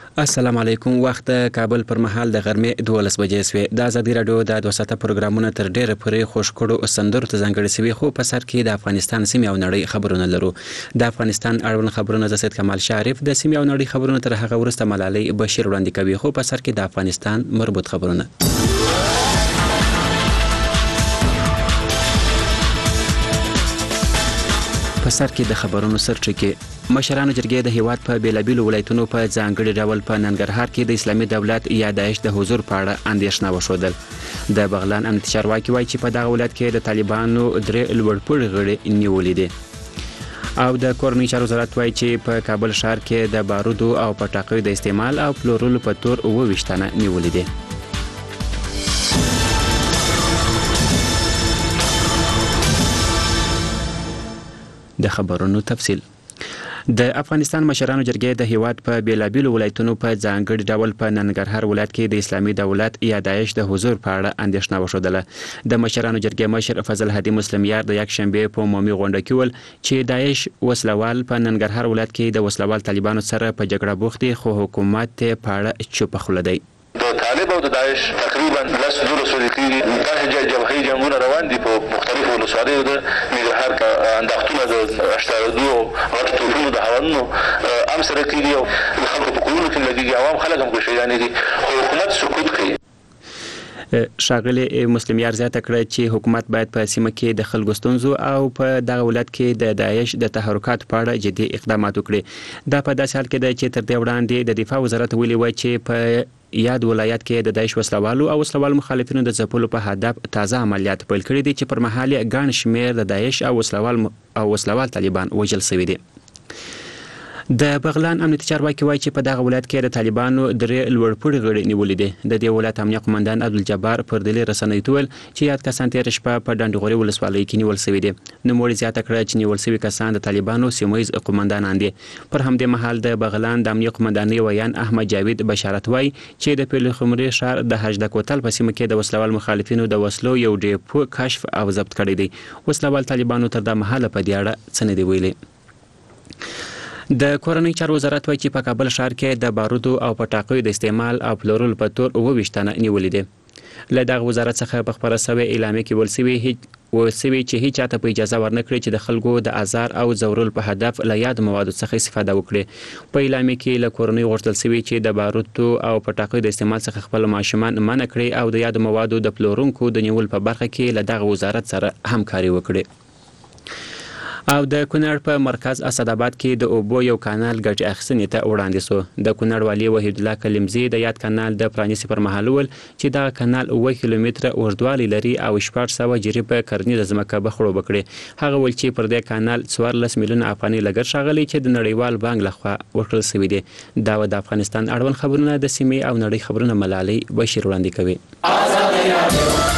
السلام علیکم. وخت کابل پر مهال د غرمې 12 بجې سوې. د ازادي رادیو د 200 پروګرامونو تر ډیره پورې خوشکړو سندرو ته ځانګړي سوي، خو په سر کې د افغانستان سیمې او نړۍ خبرونه لرو. د افغانستان اړوند خبرونه د سید کمال شریف، د سیمې او نړۍ خبرونه تر هغه وروسته ملالۍ بشیر وړاندې کوي، خو په سر کې د افغانستان مربوط خبرونه. په سر کې د خبرونو سرچکه مشرانو جرګې د هیواد په بیلابیلو ولایتونو په ځانګړي ډول په ننګرهار کې د اسلامي دولت یا داعش د حضور په اړه اندېښنه وښودل. د بغلان امنیتي چارواکي وایي چې په دغه ولایت کې د طالبانو درې لوړپوړي غړي نیولي دي. او د کورنۍ چارو وزارت وایي چې په کابل ښار کې د بارودو او پټاقیو د استعمال او پلورلو په تور 29 تنه نیولي دي. د خبرونو تفصیل. د افغانستان مشرانو جرګې د هیواد په بیلابیلو ولایتونو په ځانګړي ډول په ننګرهار ولایت کې د اسلامي دولت یا داعش د حضور په اړه اندېښنه وښودله. د مشرانو جرګې مشر فضل هادي مسلمیار د یک شنبې په عمومي غونډه کې ویل چې داعش وسلوال په ننګرهار ولایت کې د وسلوال طالبانو سره په جګړه بوخت دي، خو حکومت په اړه چوپ خوله دی. د طالب او د داعش تقریبا 10 کېږي. دا جبهې جنگونه روان دي په مختلفو ولسوالیو د ننګرهار کې انداختونه د 82 غټ توپونو د هوانونو هم سره کېږي او خلکو په کورونو کې لګېږي، عوام خلک هم شهیدانې دي، خو حکومت سکوت کوي. ښاغلي مسلمیار زیاته کړه چې حکومت باید په سیمه کې د خلکو ستونزو او په دغه ولایت کې د داعش د تحرکات په اړه جدي اقدامات وکړي. دا په داسې حال کې ده چې تر دې وړاندې د دفاع وزارت ویلي و چې په یاد ولایت کې د داعش وسلوالو او وسلوال مخالفینو د ځپلو په هدف تازه عملیات پیل کړي دي چې پر مهال یې ګڼ شمېر د داعش او وسلوال طالبان وژل شوي دي. د بغلان امنیتي چارواکي وایي چې په دغه ولایت کې د طالبانو درې لوړپوړي غړي نیولي دي. د دې ولایت امنیه قومندان عبدالجبار پر دلی رسنیو ته ویل چې یاد کسان تېره شپه په ډنډغوري ولسوالۍ کې نیول شوي دي. نوموړي زیاته کړه چې نیول شوي کسان د طالبانو سیمه ییز قومندانان دي. پر همدې مهال د بغلان د امنیه قومندانۍ ویان احمد جاوید بشارت وایي چې د پیلخمري ښار د حجده کوتل په سیمه کې د وسلوال مخالفینو د وسلو یو ډیپو کشف او ضبط کړی دی. وسلوال طالبانو تر دا مهاله په دې اړه څه نه دی ویلي. د کورنۍ چارو وزارت وایي چې په کابل ښار کې د بارودو او پټاقیو د استعمال او پلورلو په تور 29 تنه نیولي دي. له دغه وزارت څخه په خپره شوې اعلامیه کې ویل شوي چې هیڅ چاته په اجازه ورنکړي چې د خلکو د ازار او ځورولو په هدف له یاد موادو څخه استفاده وکړي. په اعلامیه کې له کورنۍ غوښتل شوي چې د بارودو او پټاقیو د استعمال څخه خپل ماشومان منع کړي او د یاد موادو د پلورونکو د نیول په برخه کې له دغه وزارت سره همکاري وکړي. او د کونړ په مرکز اسداباد کې د اوبو یو کانال ګټې اخیستنې ته وړاندې شو. د کونړ والي وحید الله کلمزي د یاد کانال د پرانیستي پر مهال وویل چې دغه کانال 9 کیلومتره اوږدوالی لري او 1400 جریبه کرنیزه ځمکه به خړوبه کړي. هغه ویل چې پر دې کانال 14 میلیونه افغاني لګښت ښاغلی چې د نړیوال بانک لخوا ورکړل شوي دي. دا د افغانستان اړوند خبرونه د سیمې او نړۍ خبرونه ملالۍ بشیر وړاندې کوي.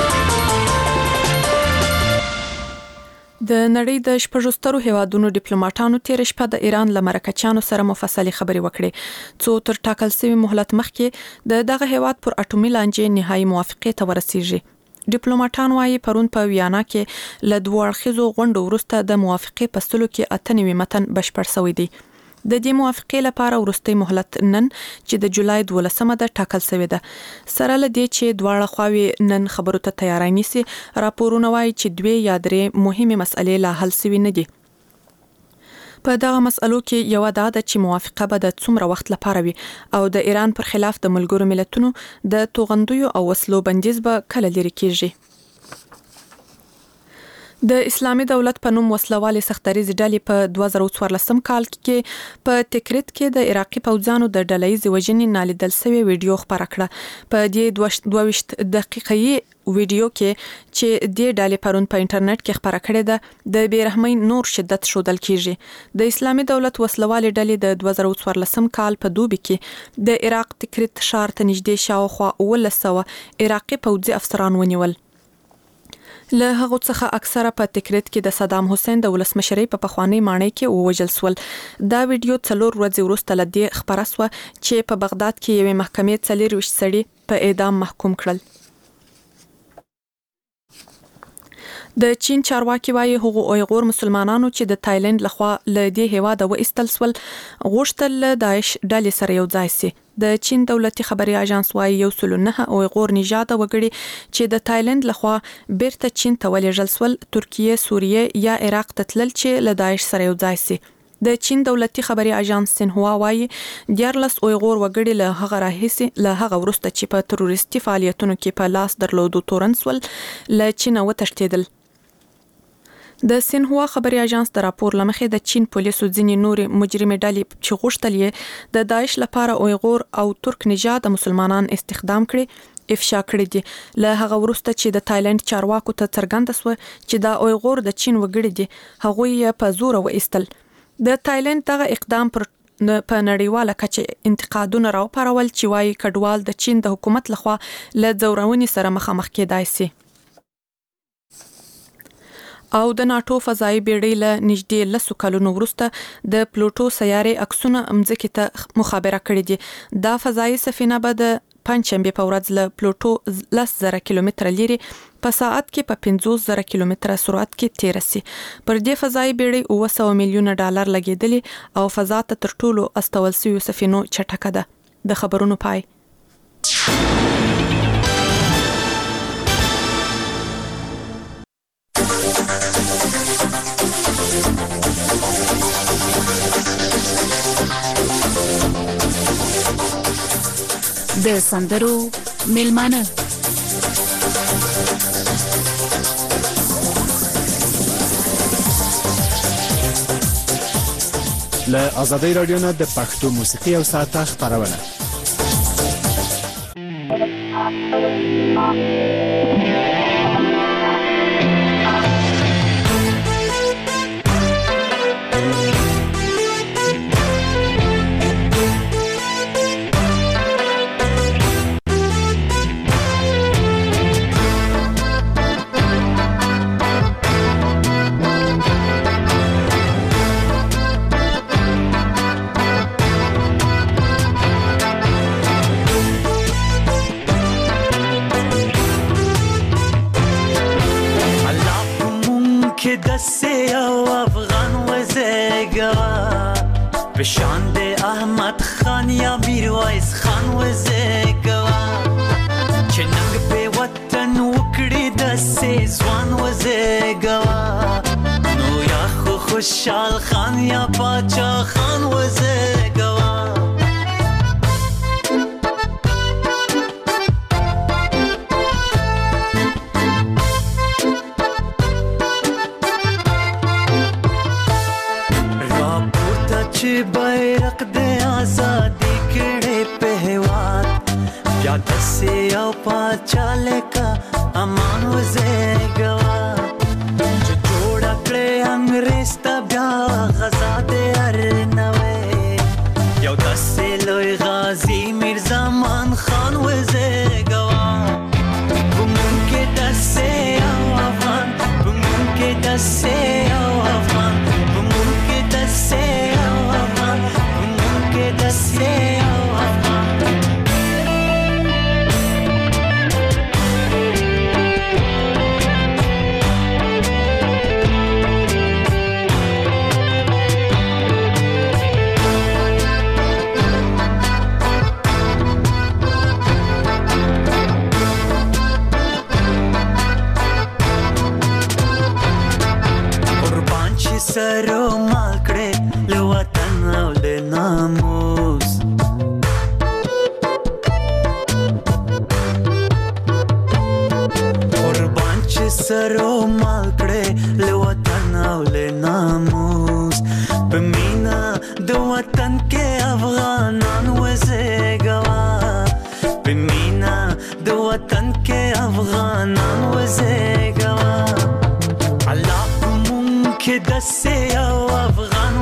د نړۍ د شپږو سترو هیوادونو ډیپلوماټانو تېره شپه د ایران له مرکچیانو سره مفصلي خبرې وکړې، څو تر ټاکل شوي مهلت مخکې د دغه هیواد پر اټومي لانجې نهایي موافقې ته ورسیږي. ډیپلوماټان وايي پرون په ویانا کې له 2 اړخیزو غونډو وروسته د موافقې په سلو کې 98 متن بشپړ شوی دی. د دې موافقې لپاره وروستي مهلت نن چې د جولای 12 ده ټاکل شوی ده. سره له دې چې دواړه خواوې نن خبرو ته تیاری نیسي، راپورونه وايي چې 2 یا 3 مهمه مسئلې لا حل شوي نه دي. په دغه مسئلو کې یو دا ده چې موافقه به د څومره وخت لپاره وي او د ایران پر خلاف د ملګرو ملتونو د توغندیو او وسلو بندیز به کله لري کیږي. د اسلامي دولت په نوم وسلوالې سختریز ډلې په 2014 کال کې په تکریت کې د عراقي پوځیانو د ډله‌ییزې وژنې نالیدل شوی ویډیو خپاره کړه. په دې 22 دقیقې ویډیو کې چې د ډلې پرون په انټرنیټ کې خپاره کړې ده د بیرحمۍ نور شدت ښودل کیږي. د اسلامي دولت وسلوالې ډلې د 2014 کال په دوبي کې د عراق تکریت ښار ته نږدې شاوخوا 1900 عراقي پوځي افسران ونیول. له هغه څخه اکثره په تکریت کې د صدام حسین د ولسمشرۍ په پخوانی ماڼۍ کې ووژل شول. دا ویډیو 4 ورځې وروسته له دې خپره شوه چې په بغداد کې یوې محکمې 24 سړي په اعدام محکوم کړل. د چین چارواکي وايي هغه اویغور مسلمانانو چې د تایلند لخوا له دې هیواده وایستل سول غوښتل داعش ډلې سره یو ځای شي. د چین دولتي خبري اژانس وايي 109 اویغور نژاد وګړي چې د تایلند لخوا بیرته چین ته ولېږل سول ترکیه، سوریه یا عراق ته تلل چې له داعش سره یو ځای شي. د چین دولتي خبري اژانس سنهوا وايي 14 اویغور وګړي له هغه راهیسي له هغه وروسته چې په تروریستي فعالیتونو کې په لاس درلودو تورن سول له چین وتښتیدل. د سنهوا خبري اژانس د راپور لمخې د چین پولیسو ځینې نورې مجرمې ډلې چې غوښتل یې د داعش لپاره اویغور او ترک نژاد مسلمانان استخدام کړي افشا کړی دي. له هغه وروسته چې د تایلند چارواکو ته څرګنده سو چې دا اویغور د چین وګړي دي هغه یې په زور وایستل. د تایلند دغه اقدام پر په نړیواله کچه انتقادونه راوپارول چې وايي کډوال د چین د حکومت لخوا له ځورونې سره مخامخ کېدای شي. او د ناتو فضایي بیړۍ له نږدې 10 کلونو وروسته د پلوټو سیارې عکسونه مځکې ته مخابره کړې دي. دا فضایي سفینه به د پنځشنبه په ورځ له پلوټو 10,000 کیلومتره لري په ساعت کې په 50,000 کیلومتره سرعت کې تیر شي. پر دې فضایي بیړۍ 900 میلیونه ډالر لګیدلي او فضا ته تر ټولو استول شوی سفینو چټکه ده. د خبرونو پای. د سندرو میلمانه له آزادۍ رادیو نه د پښتو موسیقي او ساعته خبرونه. بشان د احمد خان یا میرویس خان وزګوا چې ننګ په وطن وکړي د سې ځوان وزګوا نو یا خو خوشحال خان یا پاچا خان وزګوا. بیرق د آزادی کړه په هواد بیا د سې او پاچا لکه امان وزګوا چې جوړ کړه انګريز ته بیا غزا د ارنوي یو د سې لوی غازی میرزا مان خان وزګوا کوم کې د سې او افغان کوم کې د سې او افغان کوم کې د سې سرو مال کړه له وطن او له ناموس قربان چې سرو مال کړه له وطن او له ناموس په مینا د وطن کې افغانان وزګوا په مینا د وطن کې افغانان وزګوا. الله کې د سې او افغان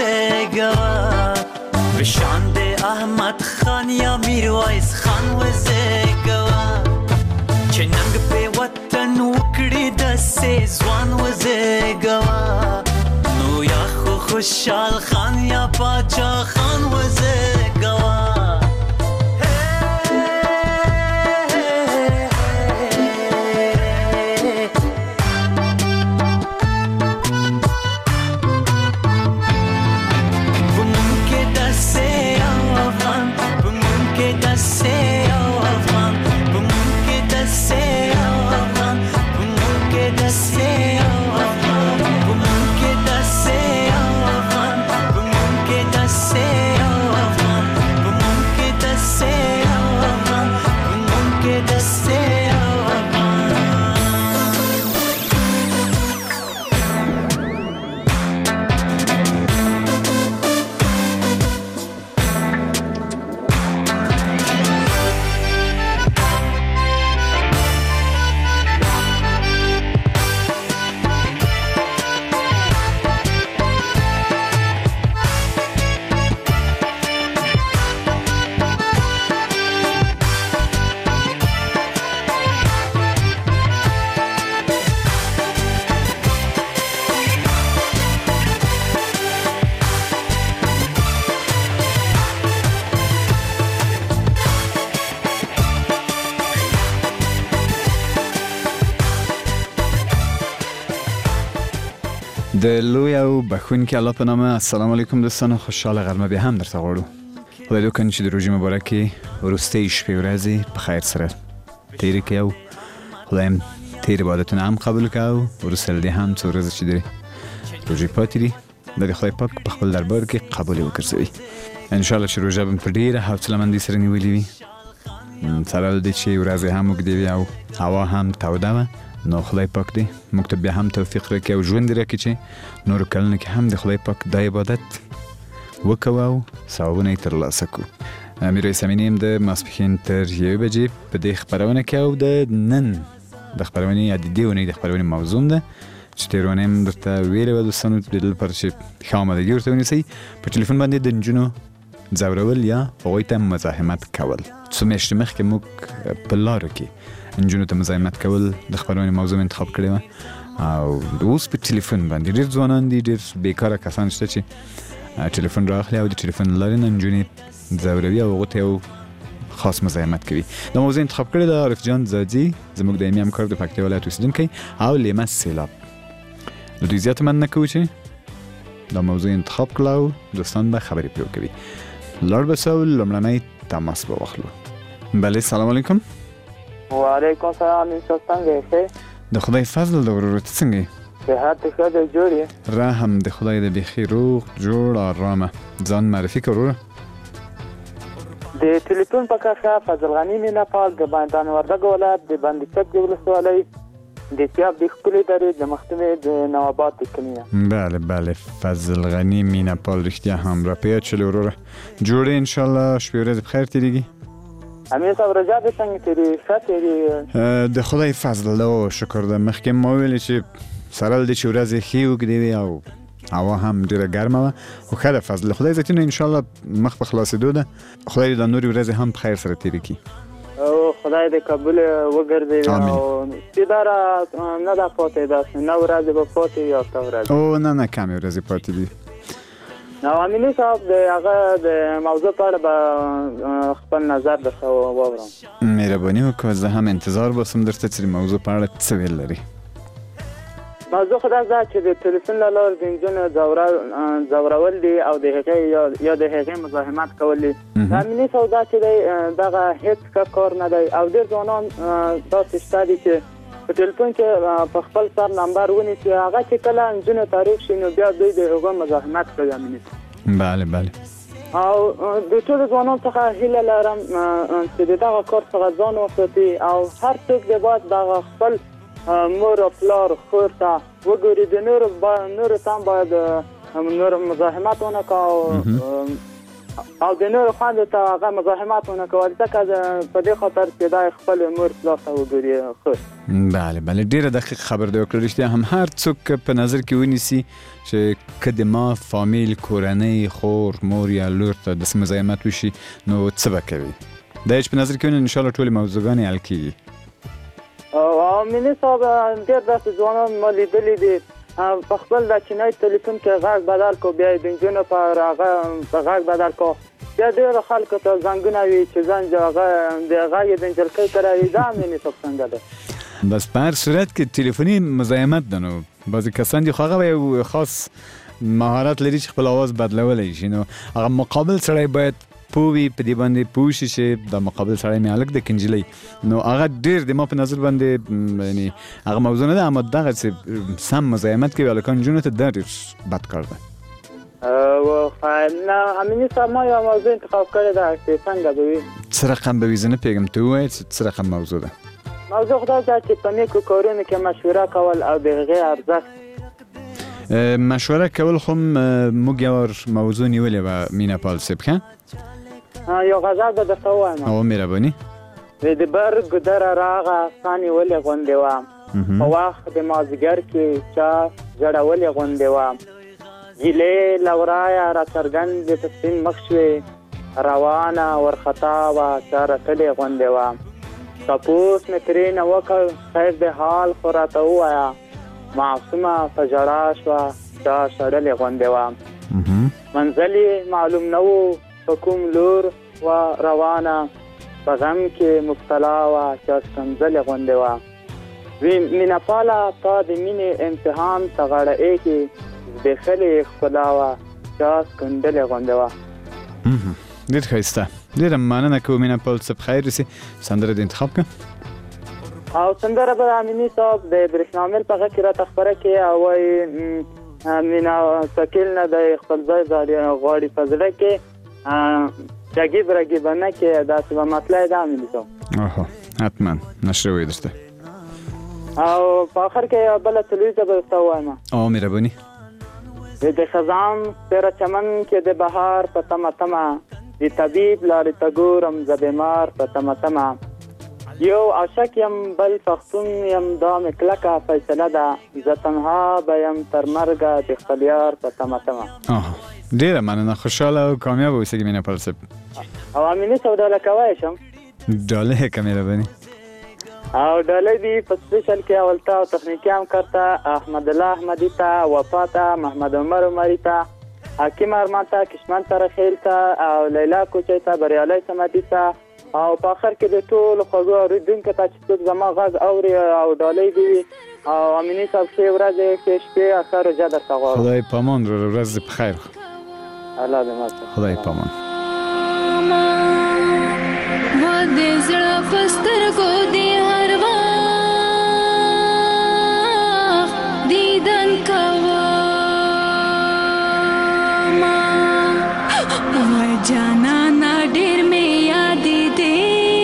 وزګوا بشان د احمد خان یا میرویس خان وزګوا چې ننګ په وطن وکړي د سې ځوان وزګوا نو یا خو خوشحال خان یا پاچا خان وزګوا. د لوی او بخونکي الله په نامه. السلام علیکم دوستانو، خوشحاله غرمه بیا هم درته غواړو. خدای دې وکړي چې د روژې مبارکې وروستۍ شپې ورځې په خیر سره تېرې کړي او خدای هم تېر عبادتونه هم قبول کړي او وروسته له دې هم څو ورځې چې د روژې پاتې دي د خدای پاک په خپل دربار کې قبول وګرځوي. انشاءالله چې روژه به په ډېره حوصله‌مندۍ سره نیولې وي، سره له دې چې ورځې هم اوږدې وي او هوا هم توده وه. نو خدای پاک دې موږ ته بیا هم توفیق راکړي او ژوند دې راکړي چې نورو کلونو کې هم د خدای پاک دا عبادت وکړو او ثوابونه یې ترلاسه کړو. میرویس امینی هم د ماسپښین تر 1 بجې په دې خپرونه کې او د نن د خپرونې یا د دې اونۍ د خپرونې موضوع ده چې تېره اونۍ هم درته ویلې وه دوستانو، د دې لپاره چې ښه آمادګي ورته ونیسئ. په ټلیفون باندې د نجونو ځورول یا هغوی ته مزاحمت کول. څو میاشتې مخکې موږ په لاره کې نجونو ته مزاحمت کول د خپرونې موضوع انتخاب کړې وه او اوس په ټلیفون باندې ډېر ځوانان دي، ډېر بیکاره کسان شته چې ټلیفون راخلي او د ټلیفون له لارې نه نجونې ځوروي او هغو ته یو خاص مزاحمت کوي. دا موضوع انتخاب کړې ده عارف جان زادي، زموږ دایمي همکار د پکتیا ولایت اوسېدونکی، او لیمه سیلاب. له دوی زیاته مننه کوو چې دا موضوع انتخاب کړه او دوستان به خبرې پرې وکوي. لاړ به سو لومړنی تماس به واخلو. بله، سلام علیکم. وعلیکم سلام. څنګه یې؟ د خدای فضل د ورور ته څنګه یې؟ صحت ښه دی، جوړ یې؟ رحم د خدای د بیخي روغ جوړ آرامه. ځان معرفي کړه وروره. د ټلیفون په کښه فضل غني مینا پال د بندان وردګ ولایت د بندي چک د ولسوالۍ د سیاب د ښکلې درې د مختمې د نواباد د کلي. بله بله، فضل غني مینا پال رښتیا هم را په یاد شولې وروره. جوړ یې انشاءالله، شپې ورځې په خیر تېرېږي. امیر صاحب رجا دې څنګه تېرې؟ ښه تېرې؟ د خدای فضل ده او شکر ده. مخکې ما ویلې چې سره له دې چې ورځې ښې اوږدې وې او هوا هم ډېره ګرمه وه، خو ښه ده فضل خدای ذاتي نه انشاءالله مخ په خلاصېدو ده. خدای دې دا نورې ورځې هم په خیر سره تېرې کړي او خدای دې قبول وګرځوي. او سپېداره نه ده پاتې، داسې 9 ورځې به پاتې وي او 10 ورځې. او نه کمې ورځې پاتې دي. نو امینی صاحب د هغه د موضوع په اړه به خپل نظر درته واورم. مهرباني وکړه، زه هم انتظار باسم درته چې د موضوع په اړه څه ویل لري. موضوع خو دا ده چې د ټلیفون له لارې د نجونو ځورول دي او د هغې یا د هغې مزاحمت کول دي. د امیني صاحب دا چې دی دغه هېڅ ښه کار نه دی او ډېر ځوانان داسې شته دي چې په ټلیفون کې په خپل سر نمبر ونیسي، هغه چې کله نجونو تعریف شي نو بیا دوی د هغو مزاحمت کوي. امیني بله بله. او د ټولو ځوانانو څخه هیله لرم چې د دغه کار څخه ځان وساتي او هر څوک د باید دغه خپل مور او پلار خور ته وګوري، د نورو ته باید نور مزاحمت ونه کوي او د نورو خویندو ته هغه مزاحمت ونه کوي، ځکه په دې خاطر چې دا خپل مور پلار ته وګوري. بله بله، ډېره دقیق خبر دی وکړه. رښتیا هم هر څوک په نظر کې ونیسي چې که د ما فامیل، کورنۍ، خور، مور یا لور ته داسې مزاحمت وشي نو څه به کوي. دا چې په نظر کې ونیسي انشاءالله ټولې موضوعګانې حل کېږي. امیني صاحب ډېر داسې ځوانان ما لیدلي دي په خپل د چینی ټلیفون کې غږ بدل کو، بیا د نجونو په غږ بدل کو، بیا ډېرو خلکو ته زنګونه وي چې زنګ د غږ د نجلکۍ کره وي. دا امیني صاحب څنګه ده؟ بس په هر صورت کې ټلیفوني مزاحمت ده. نو بعضې کسان دي خو هغه یو خاص مهارت لري چې خپل آواز بدلولی شي. نو هغه مقابل سړی باید پوه وي په دې باندې پوه شي چې دا مقابل سړی مې هلک د کنجلۍ. نو هغه ډېر د ما په نظر باندې یعنې هغه موضوع نه ده، اما دغه چې سم مزاحمت کوي هلکان نجونو ته دا ډېر بد کار ده. نه امیني صاحب ما یو موضوع انتخاب کړې ده چې څنګه به وي. څه رقم به وي؟ زه نه پوهېږم، ته ووایه چې څه رقم موضوع ده. موضوع خو دا ده چې په نیکو کارونو کې مشوره کول او د هغې ارزښت. مشوره کول خو موږ یو موضوع نیولې وه مینا پال صاحب. ښه یو غزل به درته ووایم. او مهرباني. د بر ګودره راغه سانې ولې غوندې وه، په وخت د مازدیګر کې چا ژړولې غوندې وه، ګیلې له ورایه راڅرګندې په سپین مخ شوې، روانه ورخطا وه چا رټلې غوندې وه، تپوس مې ترېنه وکړ خیر د حال خو راته ووایه، معصومه په ژړا شوه چا شړلې غوندې وه، منزل یې معلوم نه و په کوم لور و روانه، په غم کې مبتلا وه چا ښکنځلې غوندې وه. مینه پاله تا د مینې امتحان ته غاړه ایږي، زبېښلې ښکلا وه چې سکندلې غوندې وه. ډېر ښایسته. ډېره مننه کوو مینه پال صاحب. خیر رسي سندره دې انتخاب کړه او سندره به امیني صاحب د برېښنامل په غږ کې راته خپره کړي او وایي مینا ثقیل نه دی خپل ځای غواړي په زړه کې رګیب رګیب نه کې داسې به مطلع ده امیني صاحب. حتما نشره وایي درته او په آخر کې یوه بله تلویزه به ورته ووایم. مهرباني. د خزان تیره چمن کې د بهار په تمه تمه د طبیب لارې ته ګورم زه بیمار په تمه تمه یو عاشق یم بل پښتون یم دا مې کلکه فیصله ده زه تنها به یم تر مرګه د خپل یار په تمه تمه. ډېره مننه. خوشحاله او کامیابه اوسېږي مینه پال صاحب. او امیني صاحب ډاله کولی شم؟ ډاله یې که مهرباني. او ډاله دي په سپیشل کې اولتا او تخنیکي همکار ته احمد الله احمدي ته وفا ته محمد عمر عمري ته حکیم ارمان ته کشمن ترخیل ته او لیلا کوچی ته بریالي سمدي ته او په آخر کې د ټولو خوږو اورېدونکو ته چې څوک زما غږ اوري او ډالۍ دي وي او امیني صاحب ښې ورځې ښې شپې ښه روژه درته غواړم. خدای پامان. ورځ دې په خیر. الله دې ماته. خدای پامان. و دې زړه په سترګو دې هر وخت دیدن کومه وای جانانه ډېر مې یادې دې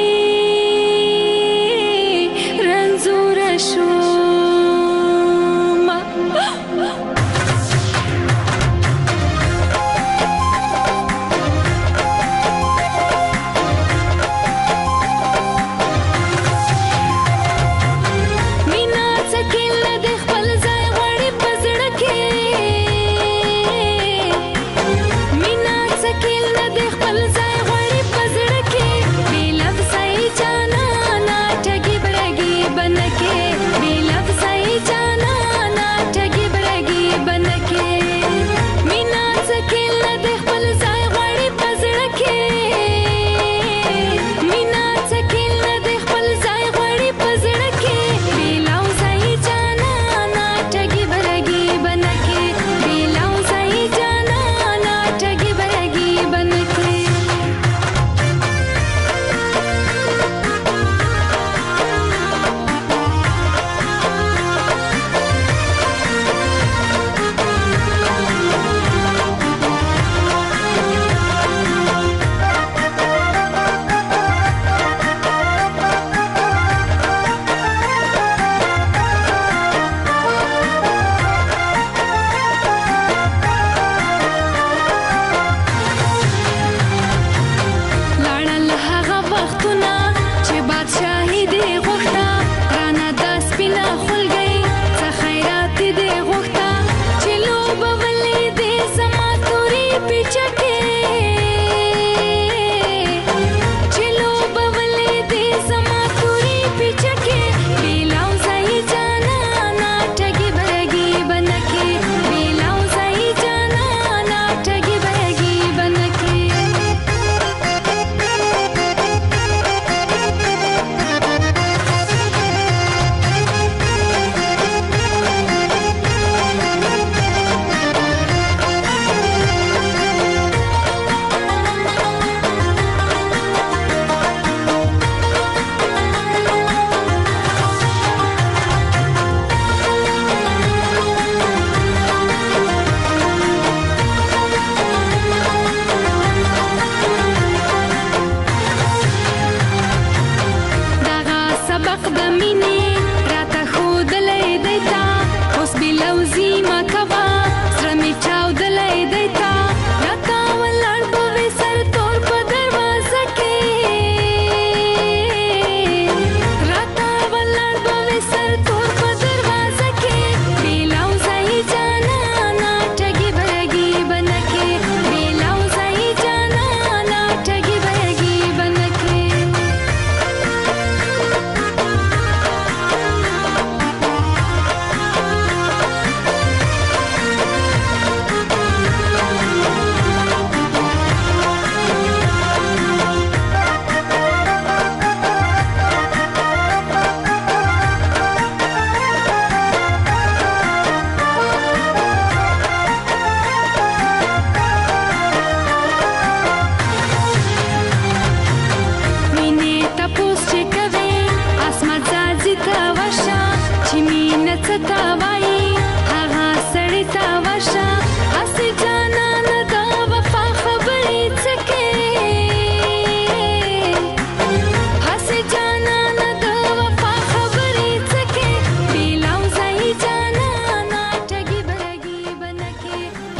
رنځوره شومه. خپل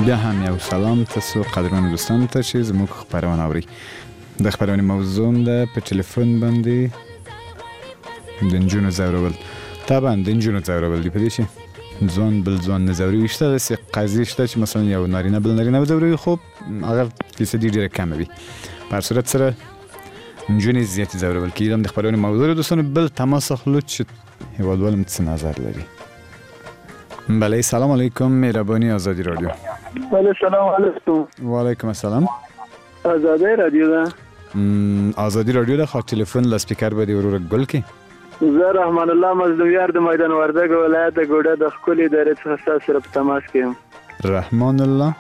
بیا هم یو سلام تاسو قدرمن دوستانو ته چې زموږ خبرونه اوري. د خبرونې موضوع ده په ټلیفون باندې د نجونو ځورول. طبعا د نجونو ځورول دی په دې چې ځوان بل ځوان نه ځوروي. شته داسې قضیې شته چې مثلا یو نارینه بل نارینه وځوروي، خو هغه فیصدي ډېره کمه وي. په هر صورت سره نجونې زیاتې ځورول کېږي. د خبرونې موضوع دوستانو بل تماس اخلو چې هیوادوال هم څه نظر لري. بله سلام علیکم، مهربانی آزادی رادیو. بله سلام علیکم. و علیکم السلام. آزادی رادیو ده. آزادی رادیو ده. خواهد تلفن لسپیکر بدی ورور گل کی؟ زه رحمان الله مظلومیار د میدان وردګ ولایت د ګوډه د خپل ادارې څخه تاسو سره په تماس کې یم. رحمان الله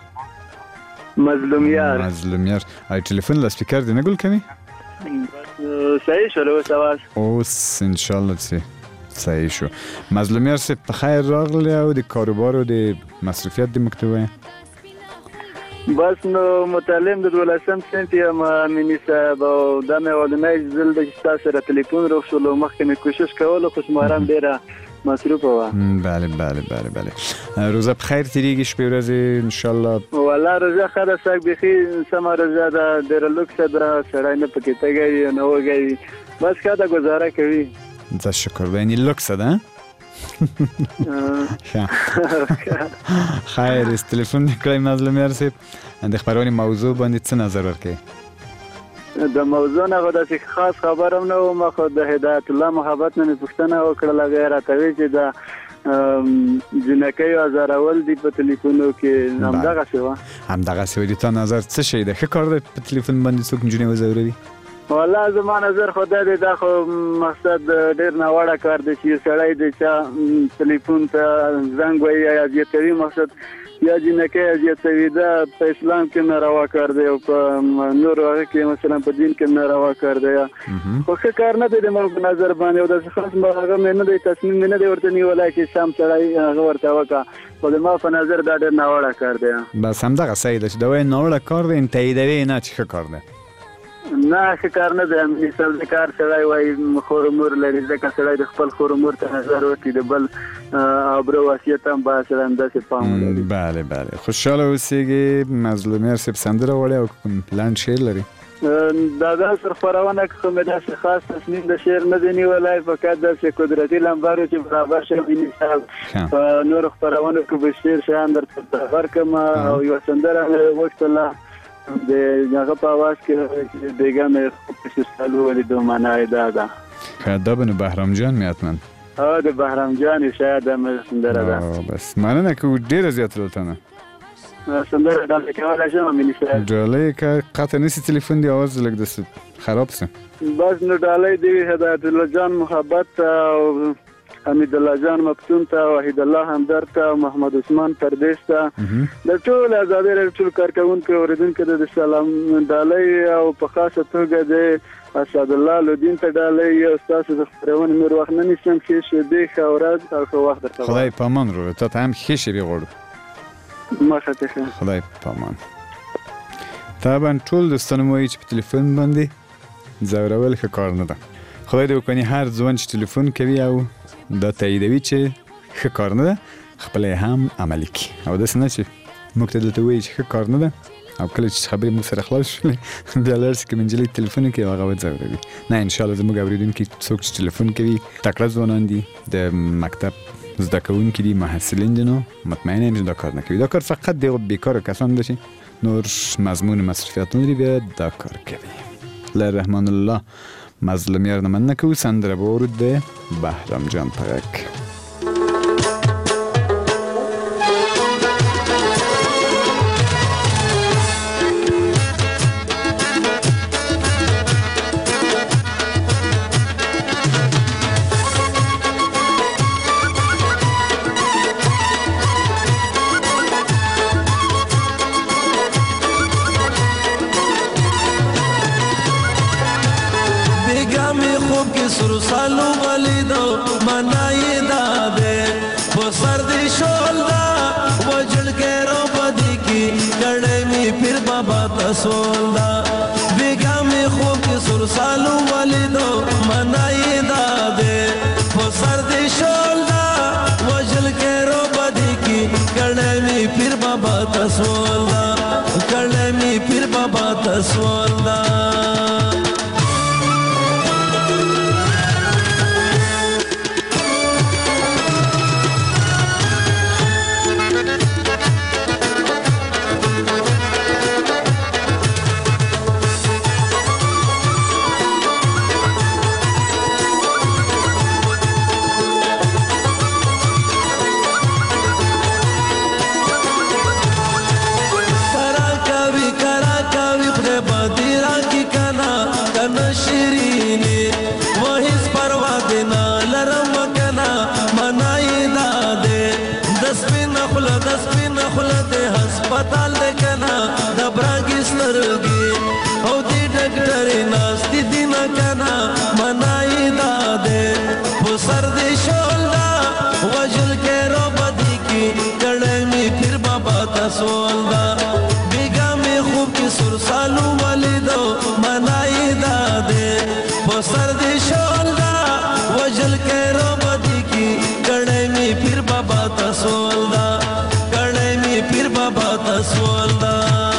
مظلومیار. ای تلفن لسپیکر دی نه گل کوي؟ صحیح شو له سواس. اوس ان شاء الله صحیح شو. مظلومیار سه په خیر راغلی او د کاروبار او د مصرفیت د مکتوبه. بس نو متعلم د 12م صنف یم مینی صاحب او دا مې ولنۍ ځل د تاسو سره ټلیفون روښلو مخکې مې کوشش کوله خو شمارم ډیره مصروفه وه. بله روزه بخیر تیریږي شپې ورځې ان شاء الله. والله روزه ښه ده ساک بیخي سمه روزه ده ډیره لوکسه ده سړی نه پکې تږی نه وږی بس ښه ده ګزاره کوي. ځه شکر ده یعنې لوکسه ده. خیر است تلفن کړی مظلومیار صاحب د خبرونې موضوع باندې څه نظر ورکوي؟ د موضوع نه خو داسې خاص خبر هم نه وم خو د هدایت الله محبت نه مې پوښتنه وکړله هغه یې راته ویل چې د جنکیو ازارول دي په تلیفونو کې همدغسې وه. همدغسې وه. د تا نظر څه شی ده؟ ښه کار ده په تلیفون باندې څوک نجونې وځوروي؟ والله زما نظر خو دا دی دا خو مقصد ډېر ناوړه کار دی چې سړی د چا تلیفون ته زنګ وایي یا زیاتوي مقصد یا جنکۍ زیاتوي دا په اسلام کې ناروا کار دی او په نورو هغه کې مثلا په دین کې ناروا کار دی خو ښه کار نه دی د ما په نظر باندې او داسې خاص هغه مې نه دی تصمیم مې نه دی ورته نیولی چې سم سړی هغه ورته وکړه خو د ما په نظر دا ډېر ناوړه کار دی. بس همدغه صحیح ده چې دا وایي ناوړه کار دی تاییدوي نه چې ښه کار دی. نه ښه کار نه دی. مثال د کار سړی وایي خور مور لري ځکه سړی د خپل خور مور ته نظر وکړي د بل آبرو وصیت هم باید سره همداسې پام ولري. بله خوشحاله اوسېږي. مظلومیار صاحب سندره وړی او کوم پلان شعر لري؟ دا داسې خپرونه کې خو مې داسې خاص تصمیم د شعر نه دی نیولی فقط داسې قدرتي لمبر چې برابر شم انصاف په نورو خپرونو کې به شعر شیان درته برابر کړم او یوه سندره مې وغوښتله د هغه په اواز کې بیګا مې په سالو ولیدو معنا یې دا ده. دا به نو بهرام جان مې حتما د بهرام جان شاید مې سندره ده. بس مننه که ډېره زیاته دلته نه سندره ډالۍ کولی شم میني صاحب؟ ډالۍ که قطع نیسي تلیفون دی اواز لږ داسې خراب سه. بس نو ډالۍ دی هدایت الله جان محبت او حمید الله جان مفتون ته وحید الله همدرد ته محمد عثمان پردیس ته د ټول آزادۍ راډیو ټول کارکوونکو اوریدونکو ته د سلام ډالۍ او په خاصه توګه د اسد الله لودین ته ډالۍ او ستاسو د خپرونې نور وخت نه نیسم چې شیدې ښه ورځ او ښه وخت درته خدای په امان وروره. تا ته هم ښې شیبې غواړو. مخه ته ښه. خدای په امان. طبعا ټول دوستانو مو وایي چې په تلیفون باندې ځورول ښه کار نه ده. خدای دې وکړي هر ځوان چې تلیفون کوي او دا تاییدوي چې ښه کار نه ده خپله یې هم عملي کړي او داسې نه چې موږ ته دلته وایي چې ښه کار نه ده او کله چې خبرې موږ سره خلاص شولې بیا لاړ شي کوم نجلۍ تلیفون کوي او هغه وځوروي. نه انشاءالله زموږ اورېدونکي څوک چې تلیفون کوي تکړه ځوانان دي د مکتب زده کوونکي دي محصلین دي نو مطمئن یم چې دا کار نه کوي. دا کار فقط د بیکاره کسان ده چې نور مضمون مصرفیات نه لري بیا دا کار کوي. له رحمان الله مظلومیار نه مننه کوو. سندره به ورود د بهرام جان په غږ. سالو ولیدو منای داده بسر دی شولدا وجل کے رو بدی کی کڑے می پھر بابا تسولدا بیگا می خوب کی سر سالو ولیدو منای داده بسر دی شولدا وجل کے رو بدی کی کڑے می پھر بابا تسولدا کړه می پیر بابا تسولدا هسپتال دکنا د براګي سترګي او دې ډاکټر ناس دې دینا کنا منای داده په سر دې شولدا وجل کې رو بدی کی کړه می پھر بابا تسولدا بیگا می خوب کی سر سالو ولیدو منای داده په سر دې شولدا وجل کې رو بدی کی کړه می پھر بابا تسولدا پیر بابا تسولدا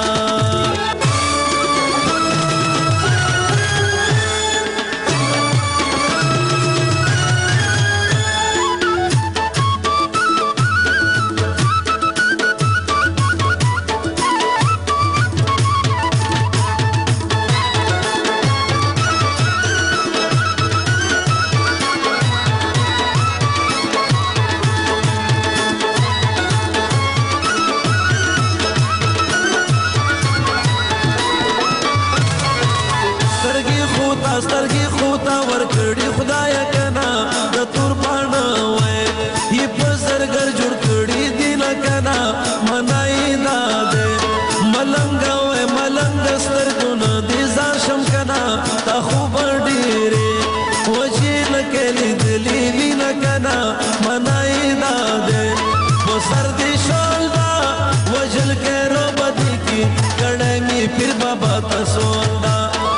سترګي خوتا ورکړي خدای کنا د تور پاڼه وای یې په زرګر جوړ کړي دین کنا منای داده ملنګ وای ملنګ سترګونه دې ځار شم کنا تا خو ډېرې وجې نکلي دلی وین کنا منای داده په سر دې شولدا وجل کې رو بدی کی کړه می پیر بابا تسولدا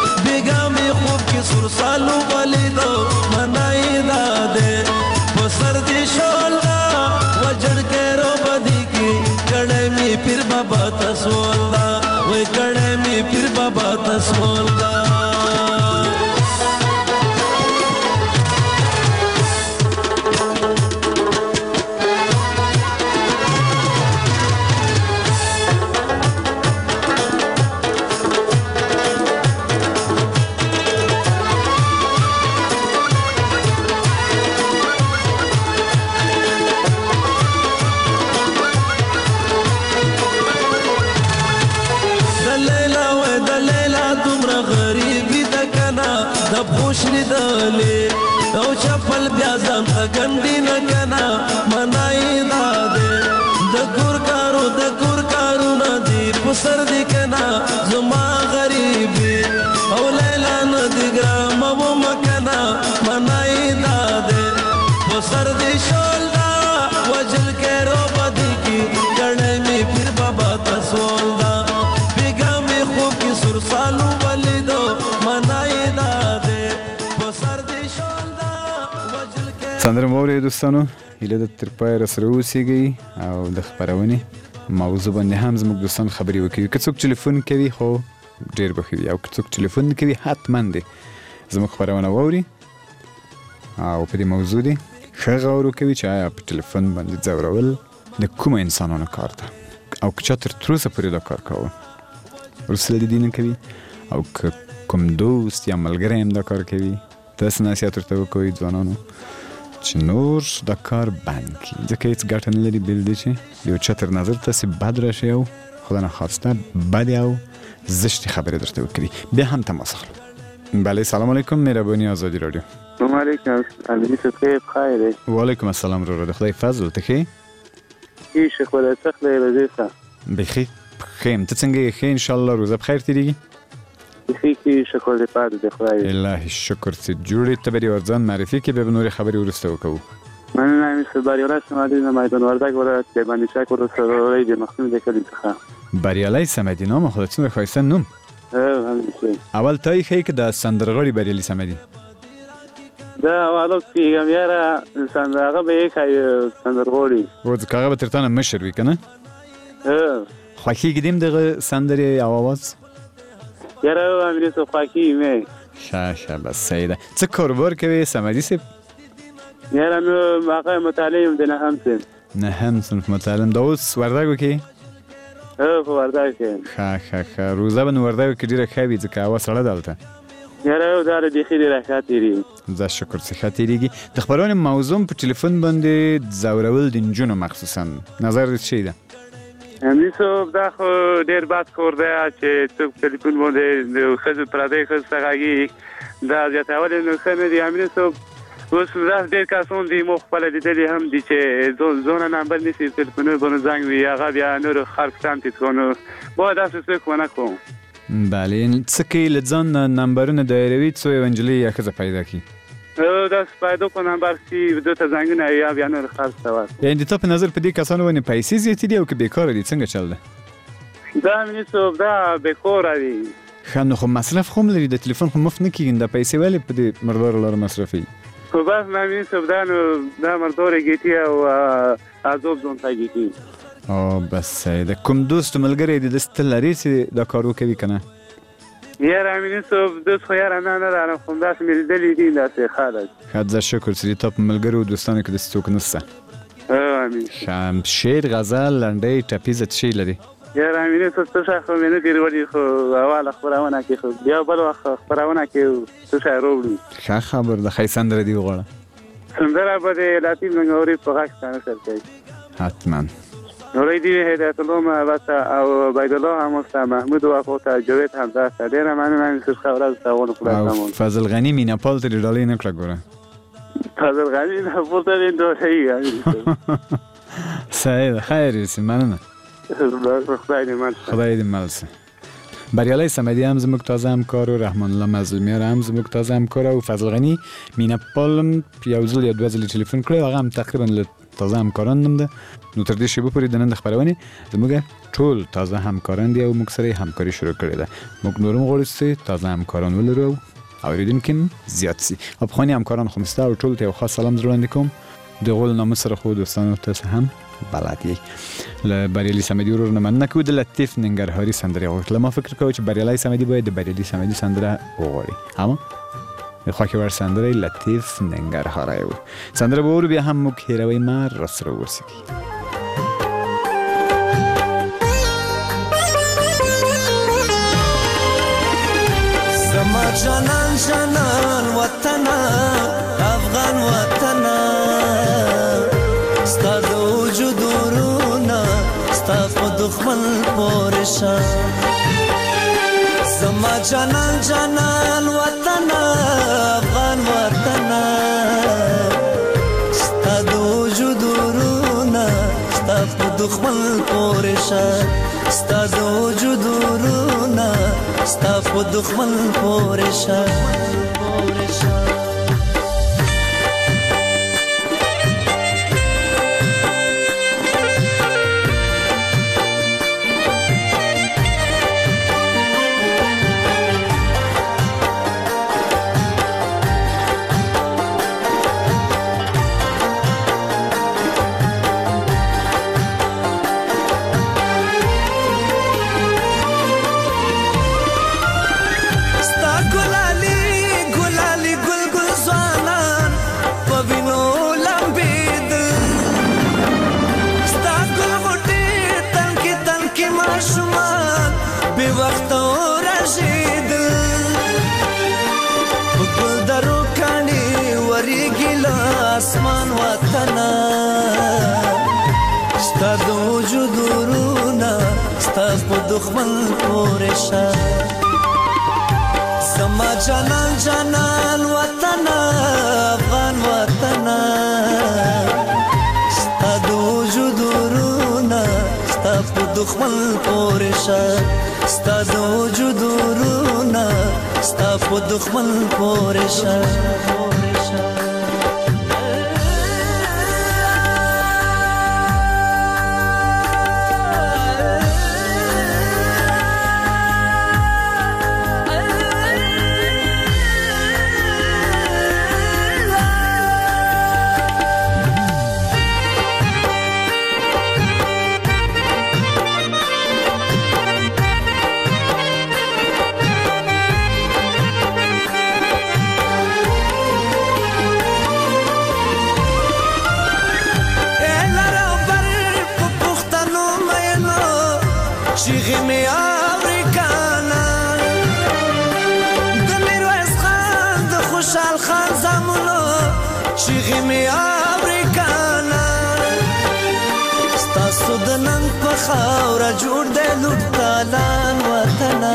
سر سالو ولیدو منای داده په سر دې شولدا وجړ کې رو بدی کی کړه می پیر بابا تسولدا وای کړه می پیر بابا تسولدا خوشنی دلی او چپل بیا ځان ته ګنډي نه کنا منای داده د ګور کارو نه دی په سر دی کنا زما غریبي او لیلا نه دی ګرام و مکنا منای داده په سر دی شولدا وجل کې رو بدی کی ګړې می پیر بابا تسولدا بیگا می خوب کی سر سالو ولیدو منای داده سندره موري دوستانو هیله د تر پای سره اوسېږي او د خبرونې موضوع باندې هم زموږ دوستان خبرې وکړي که څوک ټلیفون کوي خو ډېر به ښه وي او که څوک ټلیفون کوي حتما دی زموږ خبرونه واوري او په دې موضوع دې ښه غور وکوي چې آیا په ټلیفون باندې ځورول د کومو انسانانو کار ده او که چا تر تروسه پورې دا کار کوه وروسته د دې نه کوي او که کوم دوست یا ملګری هم دا کار کوي تاسو نصیحت ورته وکړئ ځوانانو چې نور دا کار بند کړي ځکه هېڅ ګټه نه لري بېل دی چې د یو چا تر نظر تاسې بد راشي او خدا نخواسته بدې او زشتې خبرې درته وکړي بیا هم تماس اخلو بله سلام علیکم مهرباني آزادی رادیو سلام علیکم علی صاحب خیر وعلیکم السلام رو د خدای فضل ته ښې ښه خدای څخه راضي ښه بخیر ښه یم ته څنګه یې ښه انشاءالله روزه بخیر تېرېږي خیلی شکر دپاره د خدای الهی شکر چې جوړې ته به ورځان معرفي کې به نورې خبرې وروسته وکړو من نمیشه بریالی سمدی میدان وردک ولایت بندیچک و سرای دی مخصوص دکلی څخه بریالی سمدی نام خودت څنګه خوښته نوم اول تای خې کې د سندرغړي بریالی سمدی دا اولو کې یاره سندرغه به یې کوي سندرغړي و ځکه به ترتانه مشر وی کنه خوښي کېدیم دغه سندرې او آواز یاره امیر صاحب خوښي مې شه بس صحیح ده. څه کاروبار کوي صمدي صاحب؟ یاره مې هغه مطالعه یم د نهم صنف مطالعه دا اوس وردګو کې؟ په وردګ کې. ښه روزه به نو وردګو کې ډېره ښه وي ځکه هوا سړه ده هلته. یاره دا بیخي ډېره ښه تېرېږي. زه شکر چې ښه تېرېږي. د خپرونې موضوع په ټلیفون باندې ځورول د نجونو مخصوصا نظر دې څه ده؟ امیر صاحب دا خو ډېر بد کار دی چې څوک ټلیفون باندې د ښځو پردۍ ښځو څخه غږېږي دا زیاتول یې نو ښه نه دي. امیر صاحب اوس داسې ډېر کسان دي ما خپله لیدلي هم دي چې ځانه نمبر نیسي ټلیفونونو باندې زنګ وي هغه بیا نورو خلک ته هم تیز کړو نو باید داسې څوک ونه کړو. بله څه کوي له ځان نمبرونه دایروي څو یو نجلۍ یا ښځه پیدا کړي داسې پیدا کړو نمبر چې دوی ته زنګونه یا بیا نور خلک ته ورکړو. یعنې د تا په نظر په دې کسانو باندې پیسې زیاتې دي او که بېکاره دي څنګه چل ده؟ دا امیر صاحب دا بېکاره دي. ښه نو خو مصرف خو هم لري د تلیفون خو مفت نه کېږي دا پیسې ولې په دې مردارو لاره مصرفوي؟ خو بس نه امیر صاحب دا مردار ګیټي او عذاب ځان ته ګیټي. بس صحیح ده. کوم دوست ملګری دې داسې تل لري چې دا کار وکوي که نه؟ یاره امیر صاحب دوست خو یاره نه لرم خو همداسې مې لیدلي دي داسې خلک. ښه زه شکر چې د تا په ملګرو او دوستانو کې داسې څوک نشته. امیر شعر غزل لنډۍ ټپیزه څه شی لري؟ یاره امیر صاحب څه شی خو مې نه دي راوړي خو اوله خپرونه کې خو بیا بل وخت خپرونه کې څه شی راوړو. ښه خبر ده. ښایي سندره دې وغواړه. سندره به د لطیف ننګوري په غږ کې نشر کوي. حتما. نوری دی هدایت الله محبت او عبید الله هم است محمود وفات جاوید هم دست ډېره مننه امیر صاحب خبره تاون خدای سامان. فضل غنی میناپال ته ډالۍ نه کړه ګوره. فضل غنی میناپال ته ډالۍ صحیح ده. خیر یې مننه. خدای دې مل خدای دې مل شه. بریالي صمدي هم زموږ تازه همکار و رحمان الله مظلومیار هم زموږ تازه همکار او فضل غنی میناپال یو ځل یا دوه ځلې ټلیفون کړی هغه هم تقریبا له تازه همکاران نوم ده. نو تر دې شیبه پورې د نن د خپرونې زموږ ټول تازه همکاران دي او موږ سره یې همکاري شروع کړې ده. موږ نور هم غواړو چې تازه همکاران ولرو او اورېدونکي هم زیات شي. او پخواني همکاران خو مې ستا او ټولو ته یو خاص سلام زړه وړاندې کوم. د غول نامه سره خو دوستانو تاسو هم بلد یې. له بریالي صمدي ورور نه مننه کوو. د لطیف ننګرهاري سندرې غوښتله. ما فکر کوم چې بریالي صمدي باید د بریالي صمدي سندره وغواړي. اما خوښې وړ سندره لطیف ننګرهاری و. سندره به ورو بیا هم موږ هېروئ مه راسره اوسېږئ. زما جانان جانان وطنه افغان وطنه ستا د وجود ورونه ستا په دښمن پورې شه. زما جانان جانان وطنه افغان وطنه ستا د وجود ورونه ستا په دښمن پورې شه. ستا د وجود ورونه ستا په دښمن پورې شه. اسمان وطنه ستا د وجود ورونه ستا په دښمن پورې شه. زما جانان جانان وطنه افغان وطنه ستا د وجود ورونه ستا په دښمن پورې شه. ستا د وجود ورونه ستا په دښمن پورې شه. چیغې مې اورې کنه ستاسو د نن په خاوره جوړ دی لوټ تالان وطنه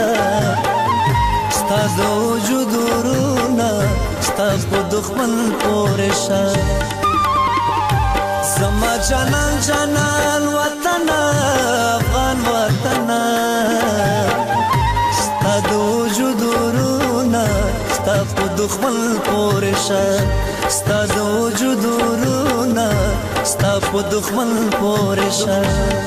ستا د وجود ورونه ستا په دښمن پورې شه زما جانان جانان وطنه افغان وطنه ستا د وجود ورونه ستا په دښمن پورې شه ستا د وجود ورونه ستا په دښمن پورې شه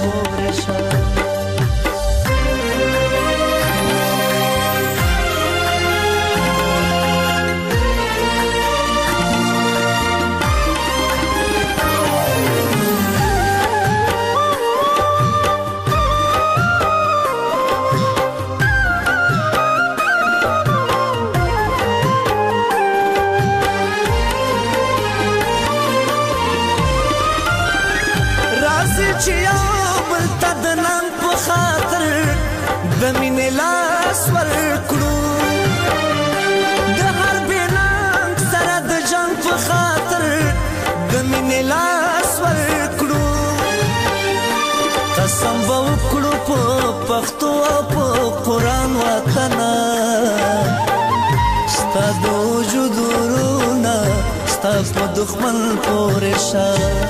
د مینې لاس ورکړو د هر بېننګ سره د جنګ په خاطر د مینې لاس ورکړو قسم به وکړو په پښتو او په قرآن وطنه ستا د وجود ورونه ستا په دښمن پورې شه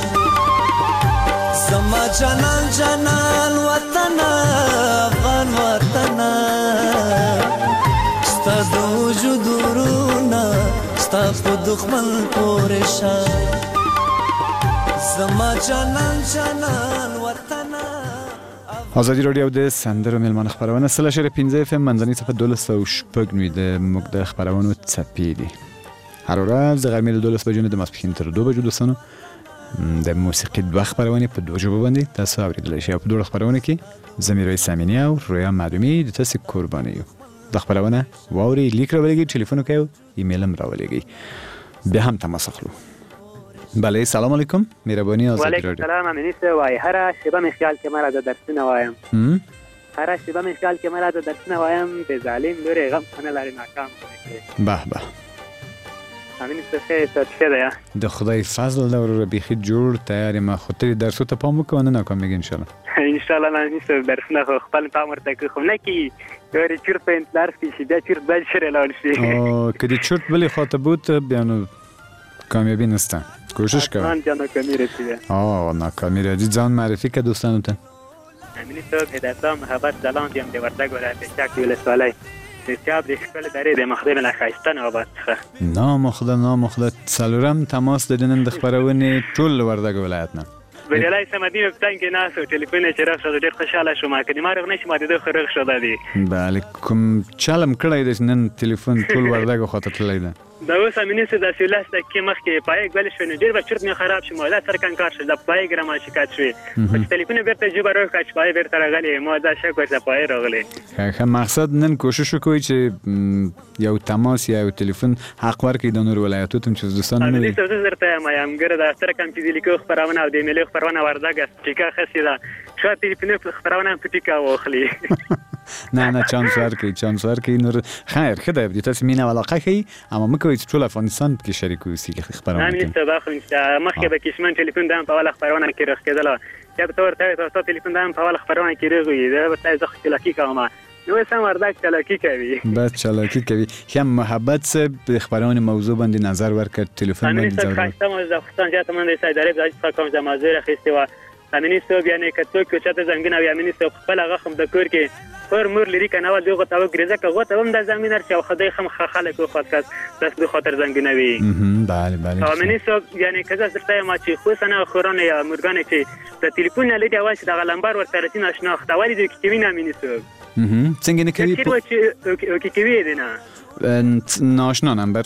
زما جانان جانان وطنه افغان وطنه ستا د وجود ورونه ستا په دښمن پورې شه زما جانان جانان وطنه. ازادي رادیو د سندرو ملمان خبرونه 3.15 FM منځنۍ صفحه 12 د موږ د خبرونو څپې دي. هر ورځ د غرمې 12 بجو نه د ماسپښین تر 2 بجو دوستانو د موسیقي دوه خبرونه په دوه ژبو باندې تاسو اوریدلی شئ. په دوه خبرونه کې زمير سامینی او رویا معلومی د تاسو قرباني یو. د خبرونه ووري لیک راولېږي ټلیفون کوي ایمیل هم راولېږي به هم تماس اخلو. بله سلام علیکم مهربانی آزادی رادیو. وعلیکم السلام امینیسه وای هر شبه مخیال کې مرا د درسونه وایم هر شبه مخیال کې مرا د درسونه وایم به ظالم لوري غم نه لري ناکام کوي. به به امینیسه څه ده د خدای فضل دا ور بيخي جوړ تیار ما خاطر درسو ته پام وکړه نه ناکامېږي ان شاء الله. ان شاء الله امینیسه درسونه خپل پام ورته کوم نه کی یوري چور په انتظار شي دا چور بل شره لاړ شي او کدي چور بلی خاطبوت بیانو کامیابی نسته کوشش کن. من جان کامی رسیده. ناکامی رسید جان معرفی که دوستانو ته. امینیسه هدایت محبت دلان دیم د ورته ګوره د چاک ویل سوالای سیاب د خپل درې د مخدم له خاستان او باسخه نامخده سلورم تماس دادن د خبرونه ټول وردګ ولایت نه بلای سمدی په تان کې ناس او ټلیفون چې راځي ډېر خوشاله شوم کله ما رغنه چې ما د خرغ شو دادی. بله کوم چالم کړی د نن ټلیفون ټول وردګ خاطر تللی ده. دا اوس امینیسه د سیلاس د کې مخ کې پای ګل شو نه ډېر بچرت نه خراب شو مولا سرکان کار شو د پای ګرما شکایت شو په ټلیفون بیرته جوړ راکاش پای بیرته راغلی ما دا شک ورته پای راغلی. که مقصد نن کوشش وکوي چې یو تماس یا یو ټلیفون حق ورکړي د نور ولایتو ته چې دوستان نه امینیسه زه درته ما یم ګره د سرکان چې لیکو خبرونه او د ایمیل خبرونه وردګ ټیکا خسیدا شو ټلیفون خبرونه پټیکا واخلي. نه چانس ورکړي نور خیر خدای دې تاسو مینه علاقه کوي اما مکوې چې ټول افغانستان کې شریک اوسي خبرونه. امینیسه باخو مخکې به کشمن ټلیفون دام په اول خبرونه کې راخېدل یا په تور ته ټلیفون دام په اول خبرونه کې راغی دا به تاسو خلکی کوم نو سم وردګ چلاکی کوي بس چلاکی کوي هم محبت سه خبرونه موضوع باندې نظر ورکړ ټلیفون باندې ضرورت امینیسه موږ ځختان جاته من د سایدارې د کوم ځمازره خسته و امینیسه بیا نه کته کې چې څنګه وی امینیسه خپل غخم د کور کې پر مور لري کنه و دغه تاو ګریزه کوه ته هم د زمينر چې خدای خم خلک خو خاص داس د خاطر زنګ نه وي. بله امینیسه یعنی کزه درته ما چې خو سنه خورانه یا مرګانه چې د ټلیفون نه لید اواز د غلمبر ورته رسین آشنا ختوالي د کیوی نه امینیسه څنګه نه کوي چې کیوی دی نه ناشنا نمبر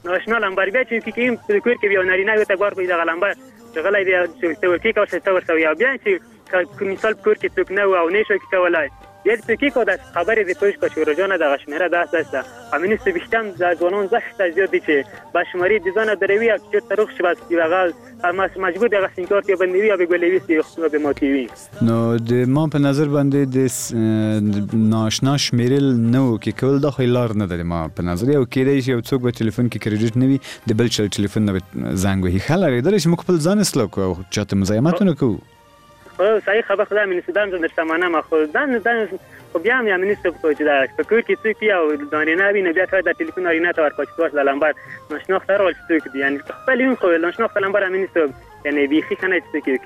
بیا چې کیم په کور کې یو نارینه یو ته ګور په د غلمبر غلې دی چې ورکی کا څه ورته یا بیا چې مثال کور کې څوک نه او نه شو کولای یل څه کې کو د خبرې د پوښ کو شورجانه د غشمره داسه امینست بیشتم د ځوانان زښت زیات دي چې بشماري د ځانه دروي او چې تاریخ شبا هغه مجبور د غسینکار ته بندوي او بګولوي سي به موتیوي نو د ما په نظر باندې د ناشنا شمیرل نو کې کول د خلار نه د ما په نظر یو کېدای شي یو څوک په ټلیفون کې کریډټ نه وي د بل چل ټلیفون نه زنګ وهي خلاره درې چې مخ په ځان اسلو کو چاته مزاحمتونه کو او صحیح خبر خدای من سودان د سمانه مخ دان خو بیا هم یمنیست په چې دا په کوټ کې څوک یو دانینه ویني بیا ته د ټلیفون اړینه ته ورکوټ د لمبر نشنو خطر ول څوک دی یعنی خپل یو خو نشنو خپل لمبر یمنیست یعنی بیخي کنه څوک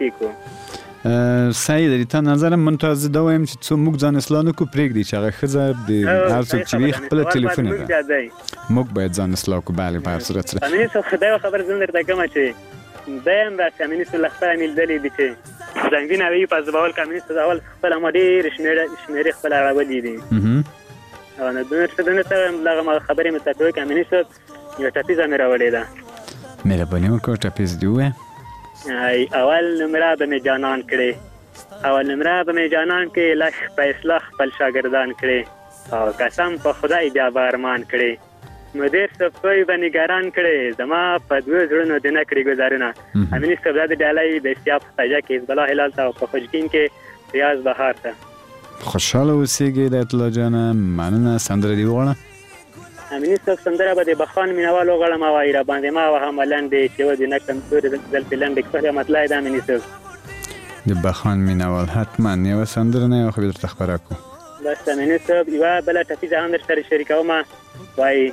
کو صحیح دی ته نظر منتظر دا وایم چې څو موږ ځان اسلام کو پرېګ دی چې هغه خزه د هر څوک چې خپل ټلیفون ده موږ باید ځان اسلام کو bale په صورت سره یمنیست خدای خبر زنده ته کوم چې دایم راځي یمنیست لخته مل دلی دي چې زنګینه وی په ځوال کمونیست ځوال خپل ماډي شمیره خپل راوړي دي او نه دغه لغه خبرې متفق کمونیست یو ټاپیزه مې راوړې ده مې په نیو کو ټاپیز دی وې اول نمره به جانان کړي اول نمره به جانان کې لښ په اصلاح خپل شاګردان کړي او قسم په خدای بیا بارمان کړي مدیر صفوی به نگران کړي زما په دوه زړونو د نکړي گزارونه امین استبداد ډالۍ د سیاپ تاجا کې حزب الله هلال ته په خوشګین کې ریاض بهار ته خوشاله اوسېږي د اطلاع جان مننه سندره دی وغواړه امین استب سندره به د بخان مینوالو غړم او ایرا باندې ما وهم لاندې چې و د نکم تور دل پلان د خپل مطلب د امین استب د بخان مینوال حتما یو سندره نه خو به تخبره کو بس امین استب یو بل ټفیزه هم در شریکوم وای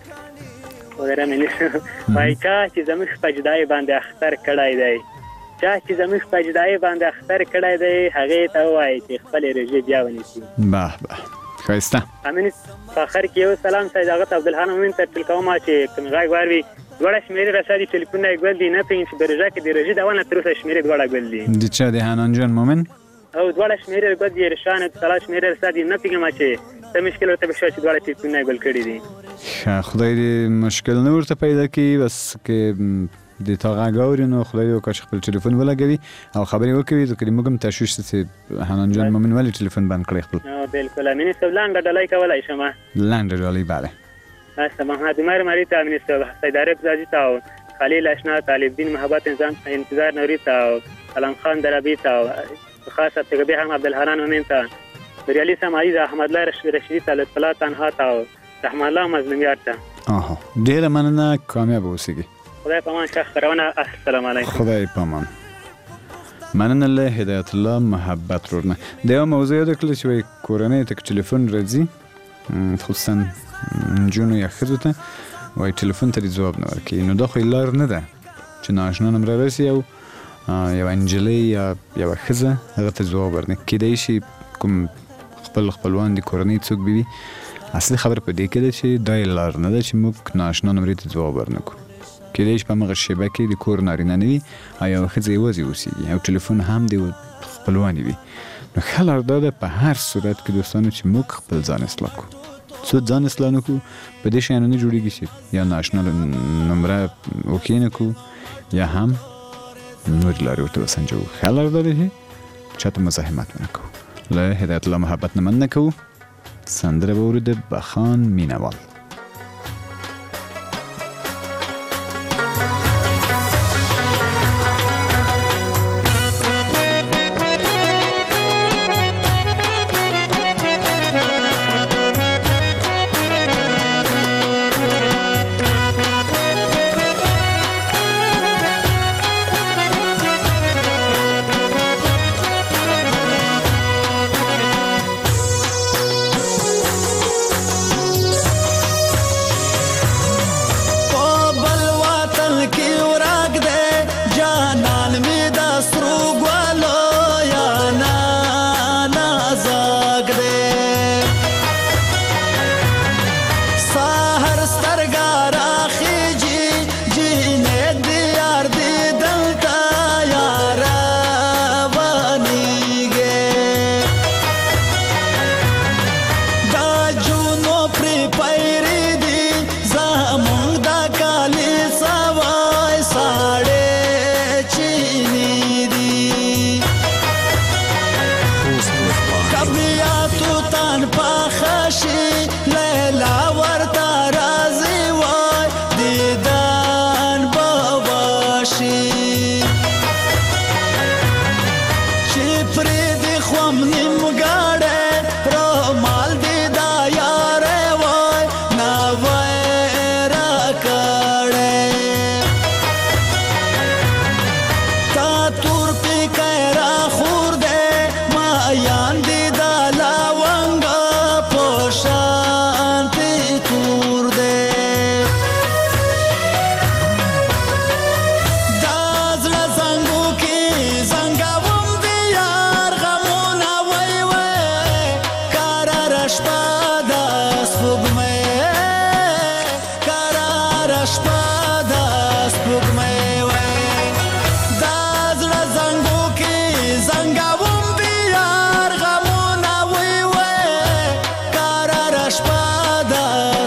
ودره منیسه وای چا چې زموږ په جدای باندې اختر کړای دی چا چې زموږ په جدای باندې اختر کړای دی هغه ته وای چې خپل رژې بیا ونیسي به به ښایسته امین په اخر کې یو سلام سید هغه عبدالحنان مومن ته ټلکوم چې کوم غږ واروي دوړه شمیرې رسادي ټلیفون یې ګول دي نه پین چې درجه کې د رژې داونه تر اوسه شمیرې دوړه ګول دي د چا د حنان جان مومن او دوړه شمیرې ګول دي رشان صلاح شمیرې رسادي نه پیګم چې ته مشکل ورته بشو چې دوړه ټلیفون یې ګول کړی دي خدای دې مشکل نه ورته پیدا کړي بس کې د تا غاوري نو خدای دې وکړي خپل ټلیفون ولګوي او خبرې وکړي ځکه موږ هم تشویش چې حنان جان مومن ولې ټلیفون بند کړی خپل بالکل امین سبلان ډالۍ کولای شمه لاندې ډالۍ bale سماه د مری ته امین سید عارف زاجی ته خلیل اشنا طالب دین محبت انتظار نوری ته علم خان درابی ته خاصه تګبی هم عبدالحنان مومن ته بریالي سمایز احمد الله رشیدی ته اطلاع تنها ته رحمان الله مظلومیت ته ډیره مننه کامیاب اوسئ خدای پامان شیخ خبرونه السلام علیکم خدای پامان مننه له هدایت الله محبت ورنه د یو موضوع د کله چې کورنۍ ته ټلیفون راځي خصوصا جنو یا خزو ته وای ټلیفون ته جواب نه ورکړي نو دا خو لار نه ده چې ناشنا نمبر راسي او یو انجلی یا یو خزه هغه ته جواب ورنه کېدای شي کوم خپلوان د کورنۍ څوک بي اصلي خبر په دې کې ده چې دا لار نه ده چې موږ ناشنا نمبر ته جواب ورنکو کېدای شي په مغه شیبه کې د کور نارینه نه وي او یو خزه یوازې اوسېږي او ټلیفون هم د خپلوان وي نو خلار دا په هر صورت کې دوستانو چې موږ خپل ځان اصلاح کو څو ځان اصلاح نکو په دې شانو نه جوړیږي چې یا ناشنا نمبر وکینه کو یا هم نور لارې ورته وسنجو خلار دا دی چاته مزاحمت ونکو له هدایت الله محبت نه من نکو سندره به ورده بخان مینوال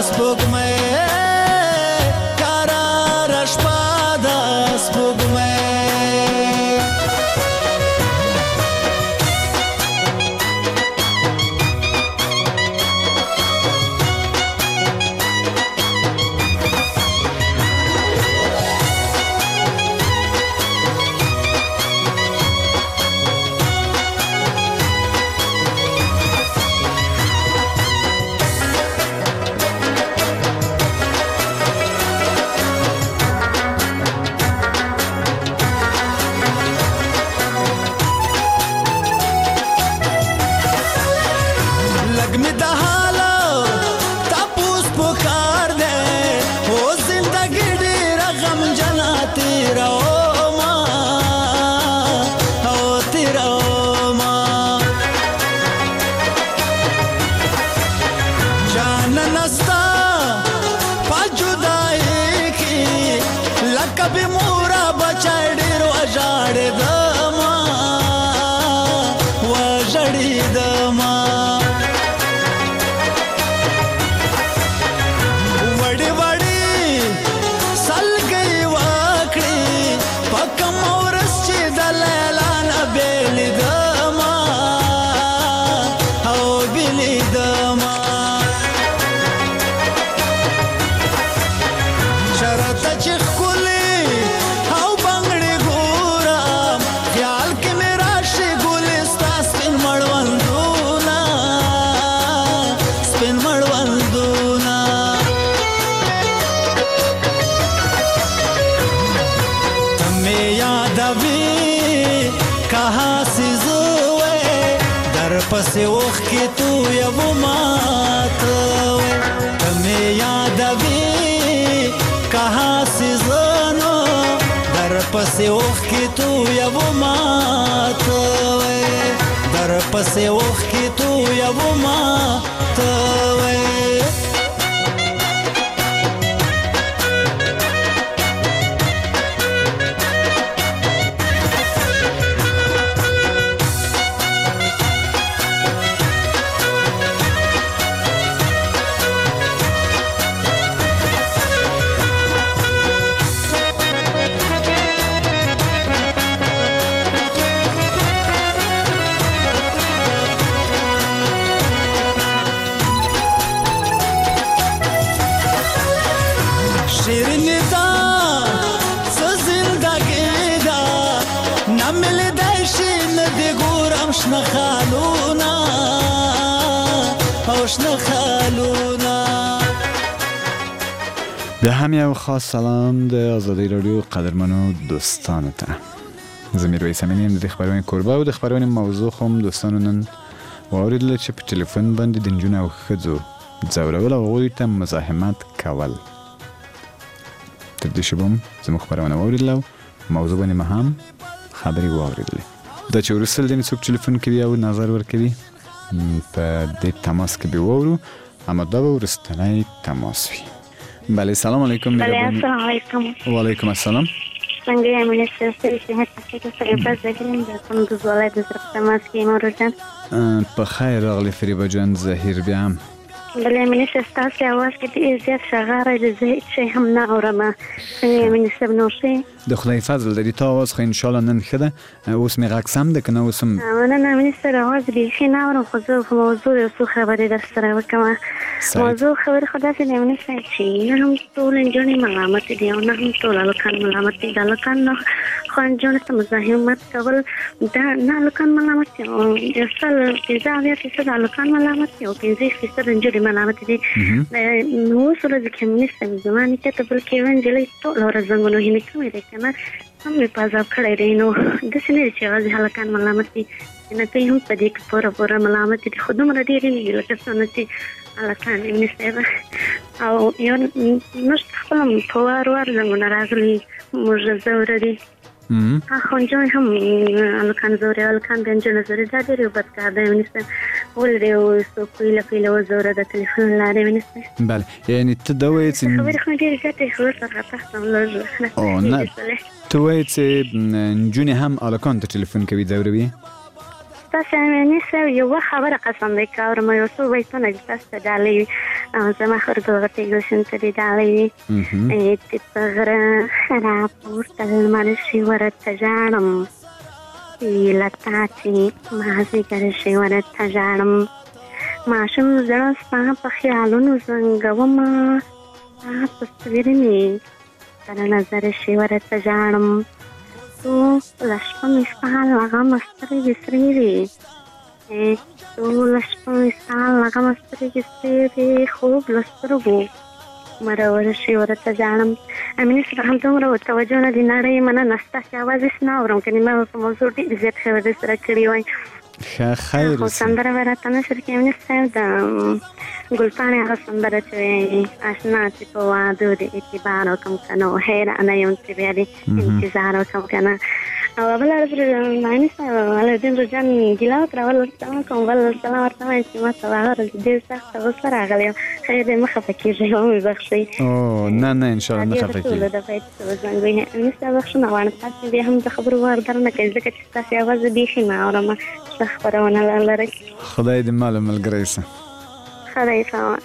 سپوږمۍ قراره شپه د سپوږمۍ پسې وخ کې تو یو ماته تمه یادوي کہاں سے زنو در پسې وخ کې تو یو ماته در پسې وخ کې تو یو ماته به هم یو خاص سلام د آزادی رادیو قدرمنو دوستانو ته. زه میرویس امینی یم د خبرونې کوربه او د خبرونې موضوع خو دوستانو نن واوریدله چې په ټلیفون باندې د نجونو او ښځو ځورول او هغوی ته مزاحمت کول. تر دې شیبه هم زموږ خبرونه واوریدله او موضوع باندې مو هم خبرې واوریدلې. دا چې وروسته ځینې څوک ټلیفون کوي او نظر ورکوي په دې تماس کې به واورو، اما دا به وروستنی تماس وي. بله سلام علیکم. بله السلام علیکم. و علیکم السلام. څنګه یې منیسته صحت تاسو سره پاس دګرم د کندوز ولایت د سره تماس کې مورو جان. په خیر راغلی فریبا جان زهیر بیا. بله منیسته تاسو اواز کې د زیات شغاره د زه شي هم نه اورم. څنګه یې منیسته نوشي د خدای فضل د دې تا اواز خو ان شاء الله نن خده اوس می غاکسم ده کنه اوسم نه منیسته اواز به خې نه اورم خو زه په موضوع یو څه خبرې در سره وکم. موضوع خبر خدا سے نے سے چی ہم تو لنجونی ملامت دی او نه تو لکان ملامت دی لکان نو خنجون ته مزاحمت کول دا نه لکان ملامت او اصل اذا بیا چې لکان ملامت او 50% لنجونی ملامت دی نو سره ځکه منیسته زمانه ته بل کې ونجلې تو لور زنګونو هینې کوي ده کنه هم په پازاب کړی دی نو د سینې چې غزي لکان ملامت دی نه ته هم په دې کې پوره ملامت دی خودم را دی نه لکه څنګه لکان منیسته او یو نو خپل په وار زنګونه راغلي موږ زوره دي خنجون هم لکان زوره لکان بنجنه زوره دا ډېر بد کار دی منیسته ولې او سو کله زوره د ټلیفون لاره منیسته. بله یعنی ته دا وایې چې خبرې خو ډېرې زیاتې خو سره تاسو لږ او نه ته وایې چې نجونې هم الکان ته ټلیفون کوي ځوروي تاسو مې سره یو خبره قسم دی کاوه مې وسو وای ته نه تاسو ډالې زما خرګو غته ګوشن ته دی ډالې چې پغره راپور تل مرشي ورته ځانم لتا چې مازی کرشي ورته ځانم ماشوم زړه ستا په خیالونو زنګوم تاسو ستوري تر نظر شي ورته ځانم تو لشپه مثال لغه مسترګې سرې وي تو لشپه مثال لغه مسترګې سرې وي خوب له سترګو مرور شي ورته ځانم امینه سره هم دومره توجه نه دی نړۍ مننه ستاسې اواز هېڅ نه اورم که نه په موضوع ډېر زیات خبرې سره کړې وای خیر خو سندره به راته نشر کې امینه صاحب د ګلپاڼې هغه سندره چې اشنا چې په واده د اعتبار وکړم که نه حیرانه یم چې بیا دې انتظار وکړم که نه او بله ورځ معنی صاحب علالدین روجان ګیله وکړه ورته کوم بل سلام ورته وایم چې ما ته هغه ورځ ډېر سخته غوسه راغلی یم خیر دی مه خفه کېږئ ومې بخښئ نه نه انشاءالله نه خفه کېږي ټولو دفعې چې زنګ وهي امین صاحب بخښنه غواړم تاسې بیا هم د خبرو وار در نه کوي ځکه چې ستاسې اواز بیخي نه اورم ښه خپرونه لرئ خدای دې ماله ملګری شه خدای سامان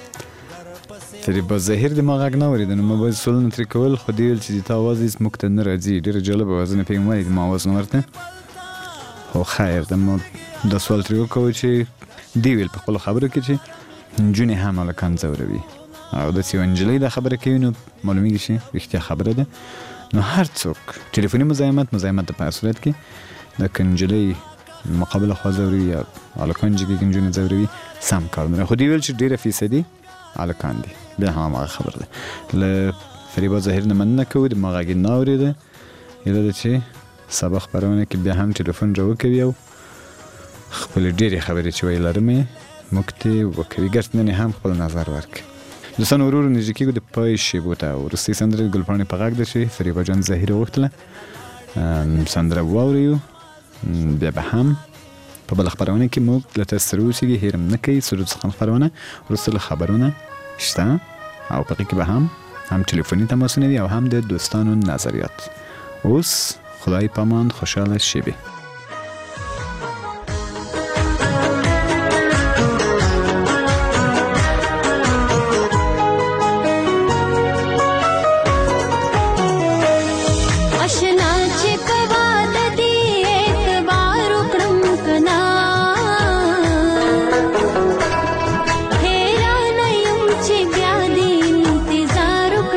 ترې به ظاهر د ما غږ نه اورېده نو ما باید سوالونه ترې کول خو دې ویل چې د تا اواز هېڅ موږ ته نه راځي ډېره جالبه وه زه نه پوهېږم ولې د ما اواز نه ورته خو خیر د ما دا سوال ترې وکوو چې دې ویل په خپلو خبرو کې چې نجونې هم هلکان ځوروي او داسې یوه نجلۍ دا خبره کوي نو معلومېږي چې رښتیا خبره ده نو هر څوک ټلیفوني مزاحمت د په هر صورت کې د که نجلۍ مقابله خوا ځوروي یا هلکان چې کېږي نجونې ځوروي سم کار نه خو دې ویل چې ډېره فیصدي هلکان دي بیا هم هماغه خبره ده له فریبا ظاهر نه مننه کوو د ما غږ یې نه اورېده هیله ده چې سبا خپرونه کې بیا هم ټلیفون راوکوي او خپلې ډېرې خبرې چې ویې لرم یې موږ ته وکوي ګرد نن هم خپل نظر ورکړي دوستانو ورو ورو نږدې کېږو د پای شیبو ته وروستۍ سندره د ګلپاڼې په غږ ده چې فریبا جان ظاهر وغوښتله سندره واورئ بیا به هم په بله خپرونه کې موږ له تاسو سره اوسېږي هېر هم نه کوي سرود څخه خپرونه وروسته له خبرونه شته او په هغې کې به هم ټلیفوني تماسونه وي او هم د دوستانو نظریات اوس خدای پامان خوشحاله شبې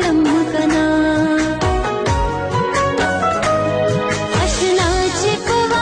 Chico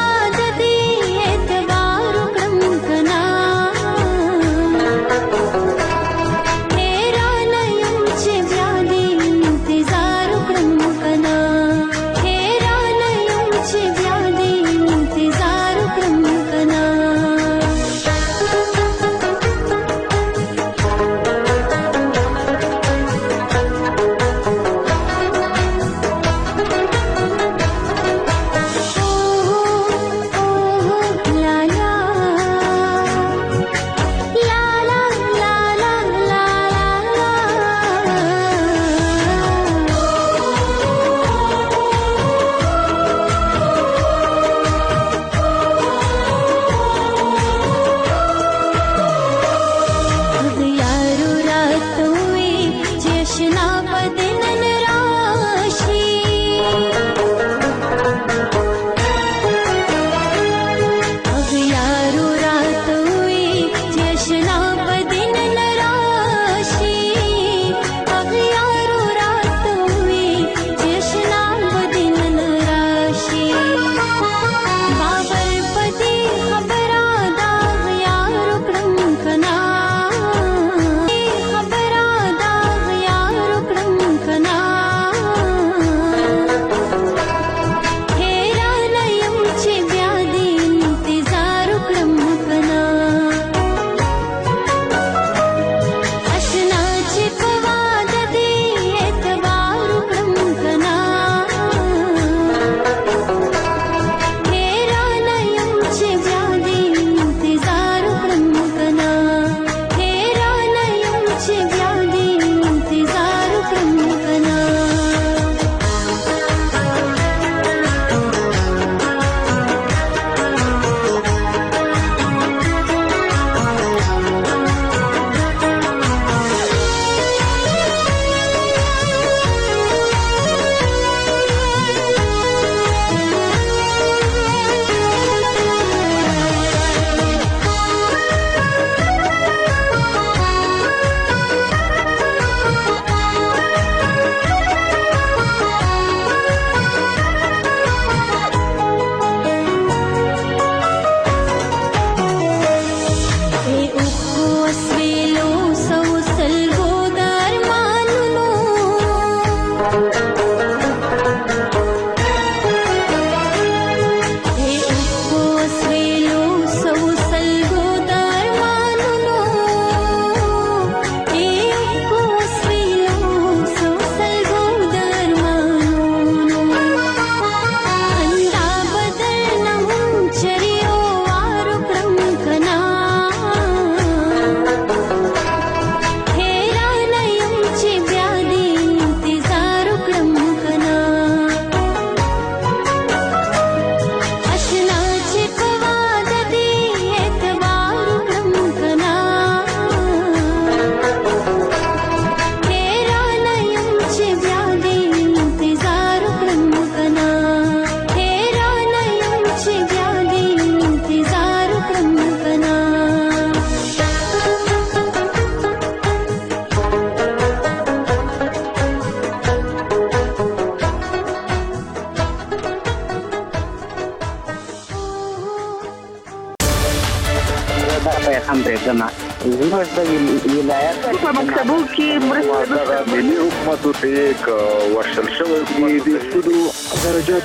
زموږ د ولایت په مکتبو کې مرسته ملي حکومت ته یک ورشل شوی دی د سودو درجات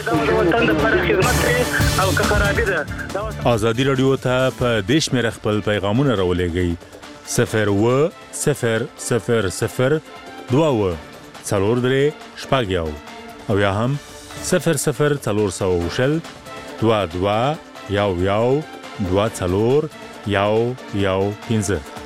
او که خرابې ده. ازادي رادیو ته په دیش مې خپل پیغامونه راولېږئ 02000 څلور درې شپږ یو او یا هم 00400 22 یو 2 څلور 115